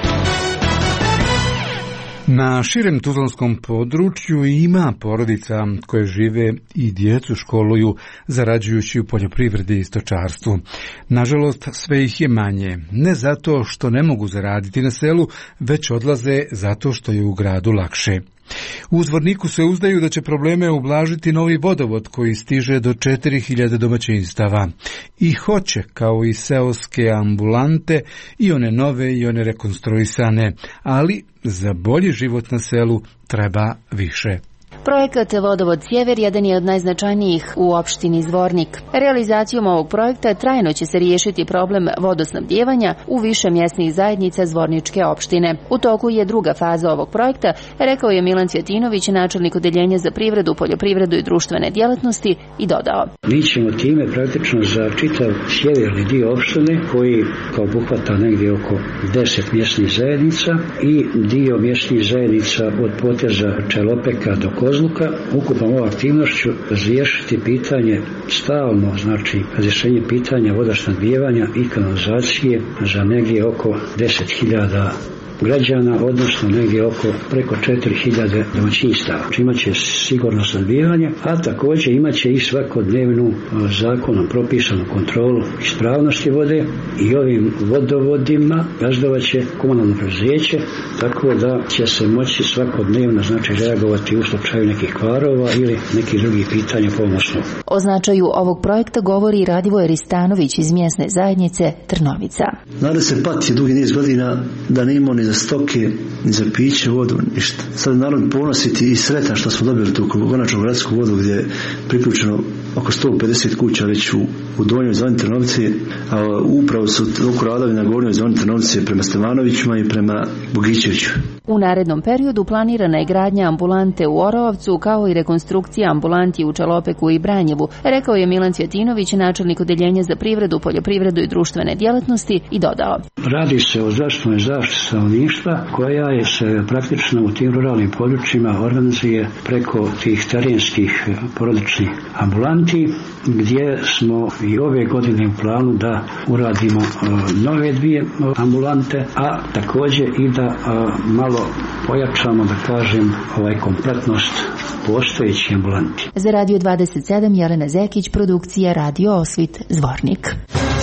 Na širem tuzlanskom području ima porodica koje žive i djecu školuju zarađujući u poljoprivredi i stočarstvu. Nažalost, sve ih je manje. Ne zato što ne mogu zaraditi na selu, već odlaze zato što je u gradu lakše. U Zvorniku se uzdaju da će probleme ublažiti novi vodovod koji stiže do četiri hiljade domaćinstava. I hoće, kao i seoske ambulante, i one nove i one rekonstruisane, ali za bolji život na selu treba više. Projekat Vodovod Sjever jedan je od najznačajnijih u opštini Zvornik. Realizacijom ovog projekta trajno će se riješiti problem vodosnabdijevanja u više mjesnih zajednica Zvorničke opštine. U toku je druga faza ovog projekta, rekao je Milan Cvjetinović, načelnik odeljenja za privredu, poljoprivredu i društvene djelatnosti, i dodao: Mi ćemo time praktično za čitav sjeverni dio opštine, koji kao obuhvata negdje oko deset mjesnih zajednica i dio mjesnih zajednica od poteza Čelopeka do Kozluka, ukupnom ovom aktivnošću razriješiti pitanje stalno, znači razrješenje pitanja vodosnabdijevanja i kanalizacije za negdje oko deset hiljada građana, odnosno negdje oko preko četiri hiljade domaćinstava. Imat će sigurno snabdijevanje, a također imat će i svakodnevnu zakonom propisanu kontrolu ispravnosti vode i ovim vodovodima gazdovat će komunalno preduzeće, tako da će se moći svakodnevno znači reagovati u slučaju nekih kvarova ili nekih drugih pitanja po ovom osnovu. O značaju ovog projekta govori Radivoj Ristanović iz mjesne zajednice Trnovica. Narod se pati dugi niz godina da ne imamo ni za stoke, ni za piće, vodu, ništa. Sad narod ponositi i sretan što smo dobili tu konačnu gradsku vodu gdje je priključeno oko sto pedeset kuća već u, u Donjoj zoni Trnovci, a upravo su toliko radovi na Gornjoj zoni Trnovci prema Stevanovićima i prema Bogićeviću. U narednom periodu planirana je gradnja ambulante u Orovcu, kao i rekonstrukcija ambulanti u Čelopeku i Branjevu, rekao je Milan Cvjetinović, načelnik odeljenja za privredu, poljoprivredu i društvene djelatnosti, i dodao: Radi se o zdravstvenoj zaštiti stanovništva koja je se praktično u tim ruralnim područjima organizuje preko tih terenskih porodičnih ambulanti, gdje smo i ove godine u planu da uradimo nove dvije ambulante, a također i da malo pojačamo, da kažem, ovaj kompletnost postojećih ambulanti. Za Radio dvadeset sedam Jelena Zekić, produkcija Radio Osvit, Zvornik.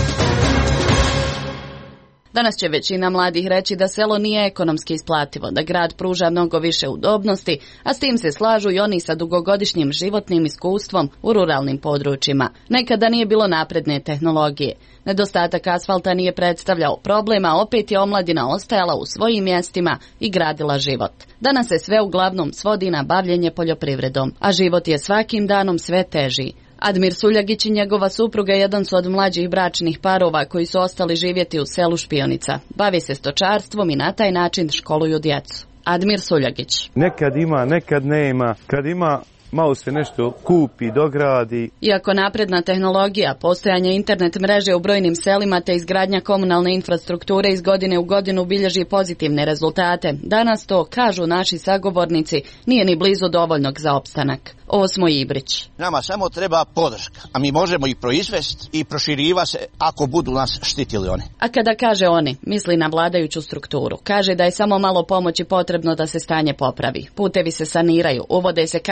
Danas će većina mladih reći da selo nije ekonomski isplativo, da grad pruža mnogo više udobnosti, a s tim se slažu i oni sa dugogodišnjim životnim iskustvom u ruralnim područjima. Nekada nije bilo napredne tehnologije. Nedostatak asfalta nije predstavljao problema, opet je omladina ostajala u svojim mjestima i gradila život. Danas se sve uglavnom svodi na bavljenje poljoprivredom, a život je svakim danom sve teži. Admir Suljagić i njegova supruga jedan su od mlađih bračnih parova koji su ostali živjeti u selu Špionica. Bavi se stočarstvom i na taj način školuju djecu. Admir Suljagić. Nekad ima, nekad nema. Kad ima, malo se nešto kupi, dogradi. Iako napredna tehnologija, postojanje internet mreže u brojnim selima te izgradnja komunalne infrastrukture iz godine u godinu bilježi pozitivne rezultate, danas to, kažu naši sagovornici, nije ni blizu dovoljnog za opstanak. Osmo Ibrić. Nama samo treba podrška, a mi možemo ih proizvesti i proširiva se ako budu nas štitili oni. A kada kaže oni, misli na vladajuću strukturu. Kaže da je samo malo pomoći potrebno da se stanje popravi. Putevi se saniraju, uvode se kanalizacioni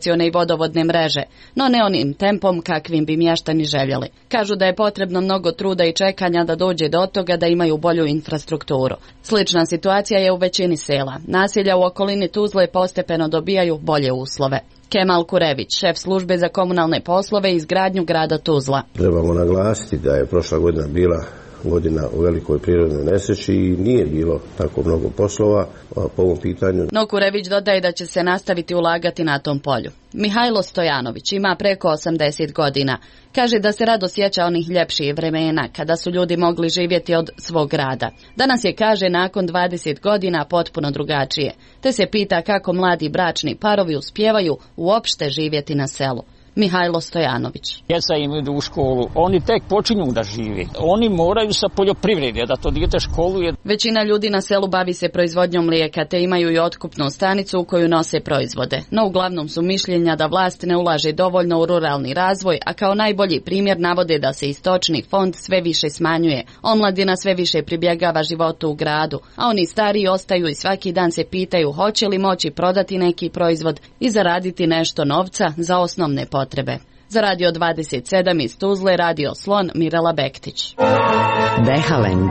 kanalizacione i vodovodne mreže, no ne onim tempom kakvim bi mještani željeli. Kažu da je potrebno mnogo truda i čekanja da dođe do toga da imaju bolju infrastrukturu. Slična situacija je u većini sela. Naselja u okolini Tuzle postepeno dobijaju bolje uslove. Kemal Kurević, šef službe za komunalne poslove i izgradnju grada Tuzla. Trebamo naglasiti da je prošla godina bila godina u velikoj prirodnoj nesreći i nije bilo tako mnogo poslova po ovom pitanju. No Kurević dodaje da će se nastaviti ulagati na tom polju. Mihajlo Stojanović ima preko osamdeset godina. Kaže da se rado sjeća onih ljepših vremena kada su ljudi mogli živjeti od svog rada. Danas je, kaže, nakon dvadeset godina potpuno drugačije. Te se pita kako mladi bračni parovi uspijevaju uopšte živjeti na selu. Mihajlo Stojanović. Djeca im idu u školu, oni tek počinju da žive. Oni moraju sa poljoprivrede, da to dijete školuje. Većina ljudi na selu bavi se proizvodnjom mlijeka, te imaju i otkupnu stanicu u koju nose proizvode. No uglavnom su mišljenja da vlast ne ulaže dovoljno u ruralni razvoj, a kao najbolji primjer navode da se istočni fond sve više smanjuje. Omladina sve više pribjegava životu u gradu, a oni stariji ostaju i svaki dan se pitaju hoće li moći prodati neki proizvod i zaraditi nešto novca za osnovne potrebe. Potrebe. Za Radio dvadeset sedam iz Tuzle, Radio Slon, Mirela Bektić. Dehalend.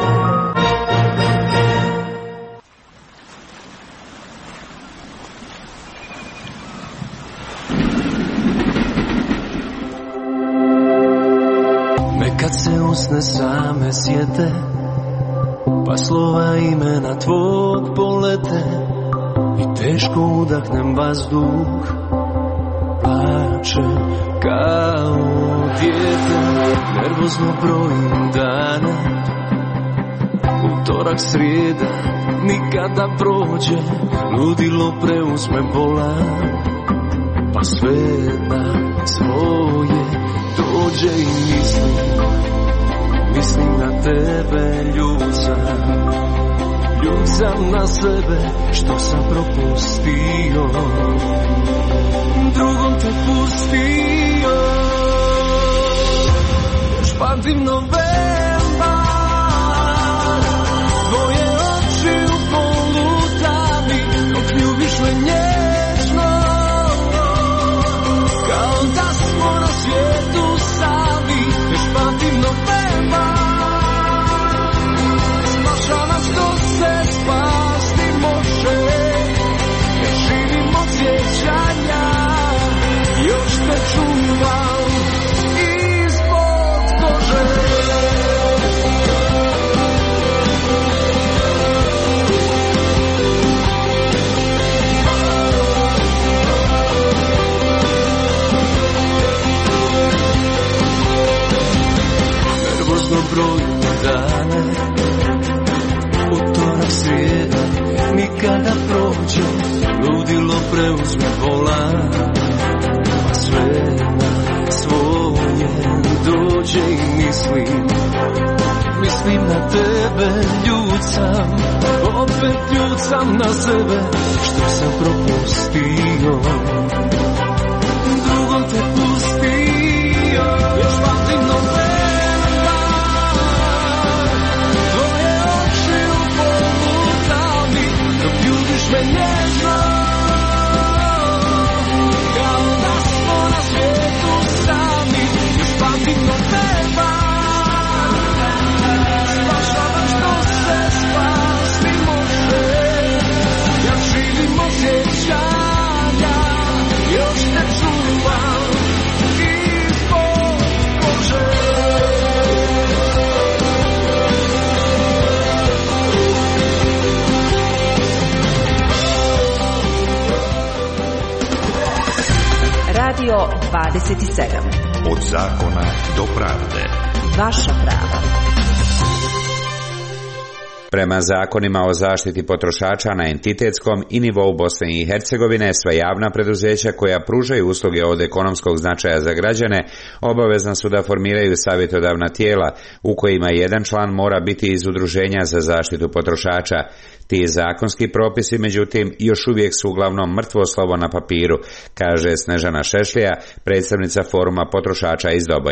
Nekad se usne same sjete, pa slova imena tvog polete i teško udahnem vazduh. Plače kao dijete, nervozno brojim dane. Utorak, srijeda, nikada prođe, ludilo preuzme bolan. Pa sve na svoje dođe i mislim, mislim na tebe, ljud sam. Ljud sam na sebe, što sam propustio. Drugom te pustio. Još pamtim novembar, tvoje oči u polutami, dok ljubiš me nježno, kao da smo na svijetu sami. Još pamtim novembar, spašava što se spasti može, jer živim od sjećanja. Još te čuvam ispod kože. Nervozno brojim dane, utorak, srijeda, nikada prođe, ludilo preuzme volan. Sve na svoje dođe i mislim, mislim na tebe, ljud sam, opet ljud sam na sebe, što sam propustio, drugom te pustio. Još pamtim novembar, tvoje oči u polutami, dok ljubiš me nježno. Radio dvadeset sedam. Od zakona do pravde. Vaša prava. Prema zakonima o zaštiti potrošača na entitetskom i nivou Bosne i Hercegovine, sva javna preduzeća koja pružaju usluge od ekonomskog značaja za građane obavezna su da formiraju savjetodavna tijela u kojima jedan član mora biti iz udruženja za zaštitu potrošača. Ti zakonski propisi, međutim, još uvijek su uglavnom mrtvo slovo na papiru, kaže Snežana Šešlija, predstavnica Foruma potrošača iz Doboja.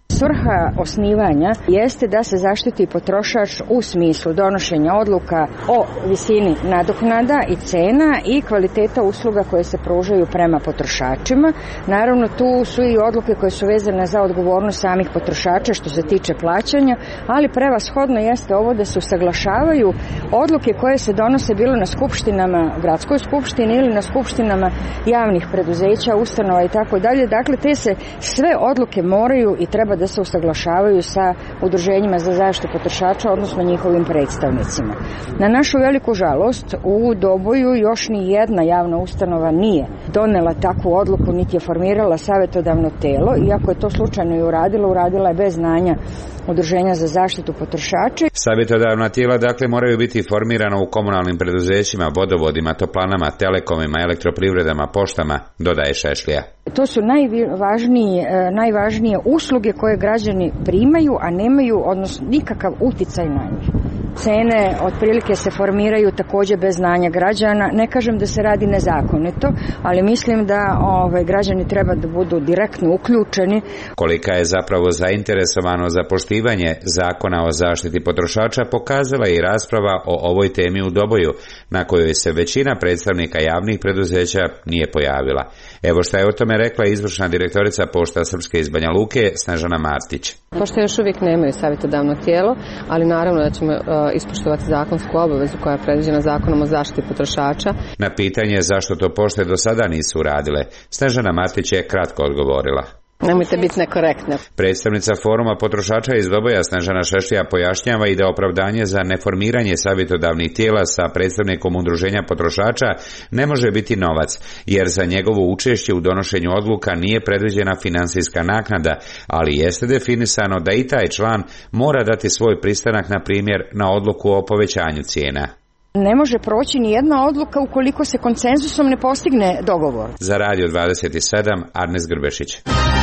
Svrha osnivanja jeste da se zaštiti potrošač u smislu donošenja odluka o visini nadoknada i cena i kvaliteta usluga koje se pružaju prema potrošačima. Naravno, tu su i odluke koje su vezane za odgovornost samih potrošača što se tiče plaćanja, ali prevashodno jeste ovo da se usaglašavaju odluke koje se donose bilo na skupštinama, gradskoj skupštini ili na skupštinama javnih preduzeća, ustanova i tako dalje. Dakle, te se sve odluke moraju i treba da se usaglašavaju sa udruženjima za zaštitu potrošača, odnosno njihovim predstavnicima. Na našu veliku žalost, u Doboju još ni jedna javna ustanova nije donela takvu odluku, niti je formirala savjetodavno telo, iako je to slučajno i uradila, uradila je bez znanja Udruženja za zaštitu potrošača. Savjetodavna tijela dakle moraju biti formirana u komunalnim preduzećima, vodovodima, toplanama, telekomima, elektroprivredama, poštama, dodaje Šešlija. To su najvažnije, najvažnije usluge koje građani primaju, a nemaju odnosno nikakav uticaj na njih. Cene otprilike se formiraju također bez znanja građana. Ne kažem da se radi nezakonito, ali mislim da ovaj, građani treba da budu direktno uključeni. Kolika je zapravo zainteresovano za poštivanje zakona o zaštiti potrošača pokazala i rasprava o ovoj temi u Doboju, na kojoj se većina predstavnika javnih preduzeća nije pojavila. Evo šta je o tome rekla izvršna direktorica Pošta Srpske iz Banja Luke, Snežana Martić. Pošto još uvijek nemaju savjetodavno tijelo, ali naravno da ćemo uh, ispoštovati zakonsku obavezu koja je predviđena zakonom o zaštiti potrošača. Na pitanje zašto to pošte do sada nisu uradile, Snežana Martić je kratko odgovorila. Nemojte biti nekorektne. Predstavnica foruma potrošača iz Doboja Snežana Šešlija pojašnjava i da opravdanje za neformiranje savjetodavnih tijela sa predstavnikom udruženja potrošača ne može biti novac, jer za njegovo učešće u donošenju odluka nije predviđena finansijska naknada, ali jeste definisano da i taj član mora dati svoj pristanak, na primjer, na odluku o povećanju cijena. Ne može proći ni jedna odluka ukoliko se konsenzusom ne postigne dogovor. Za Radio dvadeset sedam, Arnes Grbešić.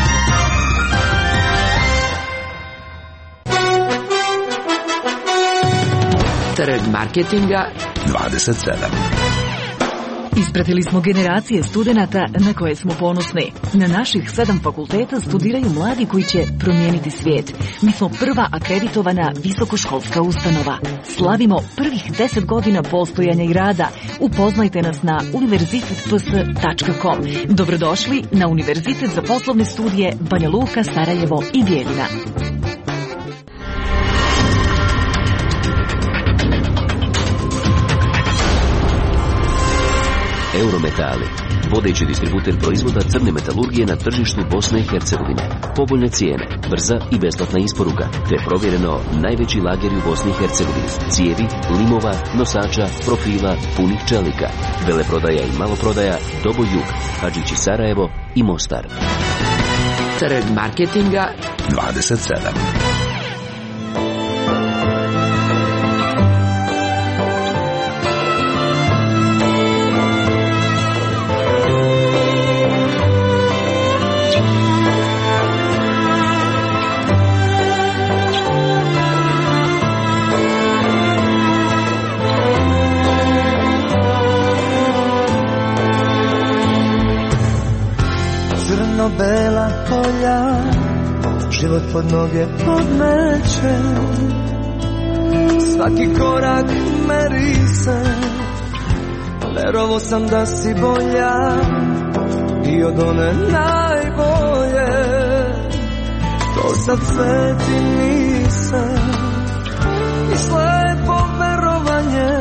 Trg marketinga dvadeset sedam. Ispratili smo generacije studenata na koje smo ponosni. Na naših sedam fakulteta studiraju mladi koji će promijeniti svijet. Mi smo prva akreditovana visokoškolska ustanova. Slavimo prvih deset godina postojanja i rada. Upoznajte nas na univerzitet p s tačka com. Dobrodošli na Univerzitet za poslovne studije Banja Luka, Sarajevo i Bijeljina. Eurometali, vodeći distributer proizvoda crne metalurgije na tržištu Bosne i Hercegovine. Povoljne cijene, brza i besplatna isporuka, te provjereno najveći lager u Bosni i Hercegovini. Cijevi, limova, nosača, profila, punih čelika. Veleprodaja i maloprodaja, Doboj Jug, Hadžići Sarajevo i Mostar. Trg marketinga dvadeset sedam. Bela polja, život pod noge podmeće, svaki korak meri se, verovo sam da si bolja i od one najbolje, to sad sveti nisam i slepo verovanje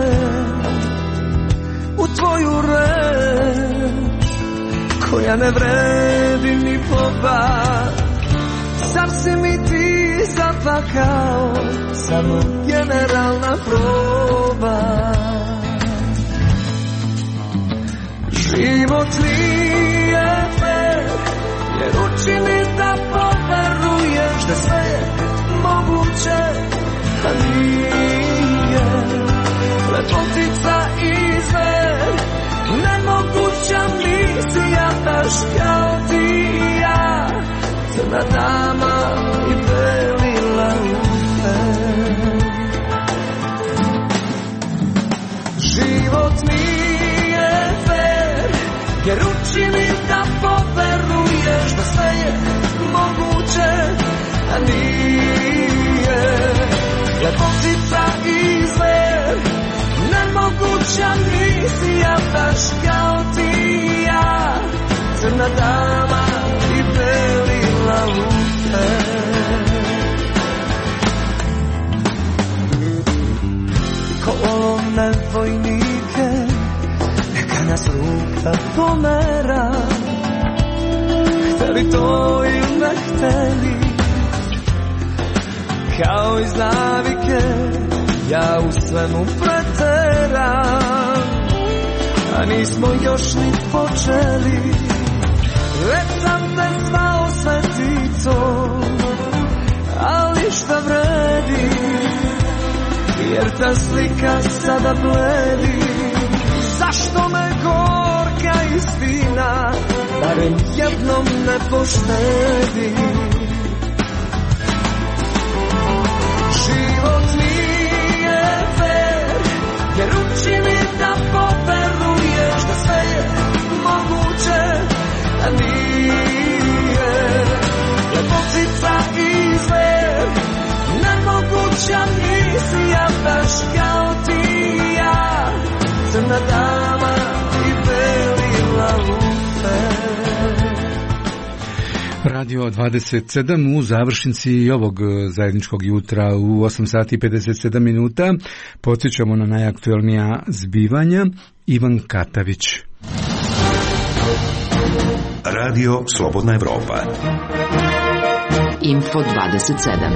u tvoju reč koja ne vredi ni poba. Zar si mi ti zapakao, samo generalna proba. Život nije fair, jer učini da poveruješ da sve je moguće, a nije. Lepotica i zver, nemoguća misija, baš kao ti i ja, crna dama i beli laufer. Život nije fair, jer uči mi da poveruješ da sve je moguće, a Ljepotica i zver, nemoguća misija, baš kao ti i ja, crna dama i beli laute. Kolone vojnike, neka nas ruka pomera, hteli to ili ne hteli, kao iz navike, ja u svemu preteram, a nismo još ni počeli. Već sam te zvao svetico, ali šta vredi, jer ta slika sada bledi. Zašto me gorka istina barem jednom ne poštedi? Život nije fair, jer uči mi da poveruješ da sve je moguće, a nije. Ljepotica i zver, nemoguća misija, baš kao ti i ja, crna dama i beli laute. Radio dvadeset sedam u završnici ovog zajedničkog jutra u osam sati i pedeset sedam minuta. Podsjećamo na najaktuelnija zbivanja. Ivan Katavić. Radio Slobodna Evropa. Info dvadeset sedam.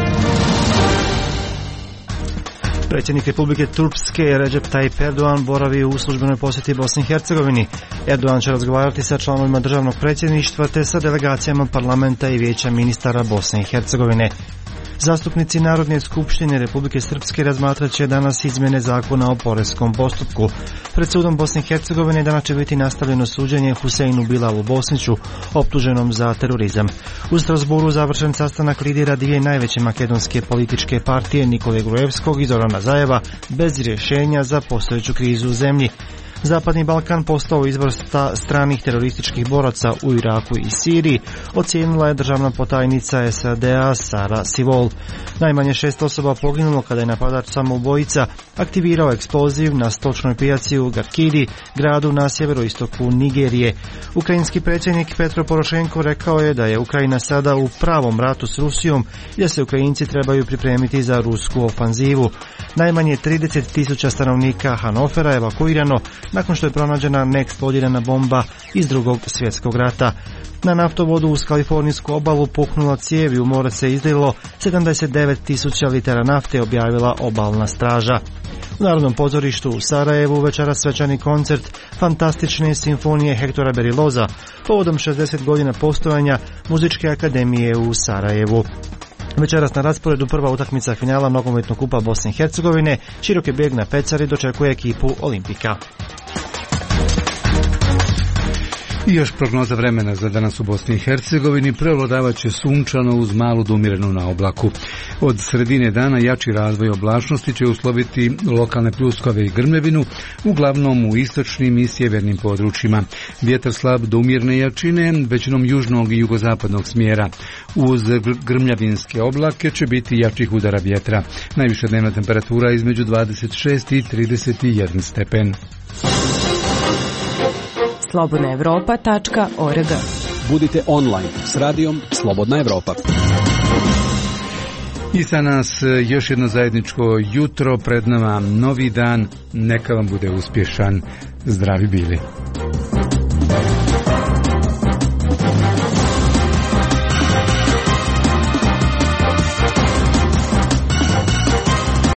Predsjednik Republike Turske Recep Tayyip Erdogan boravi u službenoj posjeti Bosni i Hercegovini. Erdogan će razgovarati sa članovima državnog predsjedništva te sa delegacijama parlamenta i vijeća ministara Bosne i Hercegovine. Zastupnici Narodne skupštine Republike Srpske razmatrat će danas izmjene zakona o poreskom postupku. Pred sudom Bosne i Hercegovine danas će biti nastavljeno suđenje Huseinu Bilalu Bosniću, optuženom za terorizam. U Strasburu završen sastanak lidera dvije najveće makedonske političke partije Nikole Gruevskog i Zorana Zajeva bez rješenja za postojeću krizu u zemlji. Zapadni Balkan postao izvor stranih terorističkih boraca u Iraku i Siriji, ocijenila je državna potajnica S A D-a Sara Sivol. Najmanje šest osoba poginulo kada je napadač samoubojica aktivirao eksploziv na stočnoj pijaci u Garkidi, gradu na sjeveroistoku Nigerije. Ukrajinski predsjednik Petro Porošenko rekao je da je Ukrajina sada u pravom ratu s Rusijom i da se Ukrajinci trebaju pripremiti za rusku ofanzivu. Najmanje trideset tisuća stanovnika Hanofera je evakuirano nakon što je pronađena neeksplodirana bomba iz drugog svjetskog rata. Na naftovodu uz kalifornijsku obalu puknula cijev i u more se izlilo sedamdeset devet tisuća litara nafte, objavila obalna straža. U Narodnom pozorištu u Sarajevu večeras svečani koncert fantastične simfonije Hektora Beriloza povodom šezdeset godina postojanja Muzičke akademije u Sarajevu. Večeras na rasporedu prva utakmica finala nogometnog kupa Bosne i Hercegovine. Široki bijeg na Pecari dočekuje ekipu Olimpika. I još prognoza vremena za danas u Bosni i Hercegovini. Prevladavat će sunčano uz malu do umjerenu na oblaku. Od sredine dana jači razvoj oblačnosti će usloviti lokalne pljuskove i grmljevinu, uglavnom u istočnim i sjevernim područjima. Vjetar slab do umjerne jačine, većinom južnog i jugozapadnog smjera. Uz grmljavinske oblake će biti jačih udara vjetra. Najviša dnevna temperatura između dvadeset šest i trideset jedan stepen. slobodna evropa tačka org. Budite online s radijom Slobodna Evropa. I sa nas još jedno zajedničko jutro, pred nama novi dan, neka vam bude uspješan. Zdravi bili.